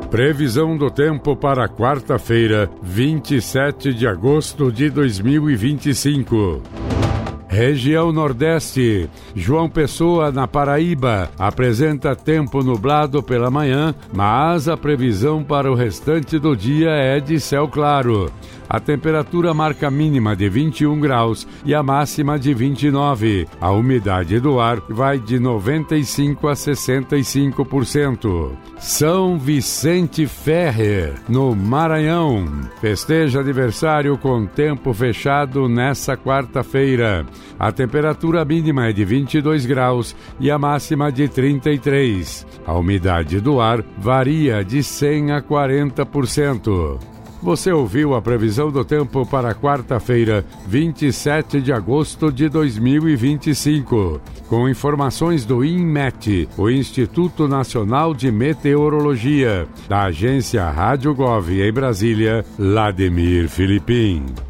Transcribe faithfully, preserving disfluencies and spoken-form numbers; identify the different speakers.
Speaker 1: Previsão do tempo para quarta-feira, vinte e sete de agosto de dois mil e vinte e cinco. Região Nordeste, João Pessoa, na Paraíba, apresenta tempo nublado pela manhã, mas a previsão para o restante do dia é de céu claro. A temperatura marca a mínima de vinte e um graus e a máxima de vinte e nove. A umidade do ar vai de noventa e cinco a sessenta e cinco por cento. São Vicente Ferrer, no Maranhão, festeja aniversário com tempo fechado nessa quarta-feira. A temperatura mínima é de vinte e dois graus e a máxima de trinta e três. A umidade do ar varia de cem a quarenta por cento. Você ouviu a previsão do tempo para quarta-feira, vinte e sete de agosto de dois mil e vinte e cinco. Com informações do INMET, o Instituto Nacional de Meteorologia, da agência Rádio Gov em Brasília, Lademir Filipim.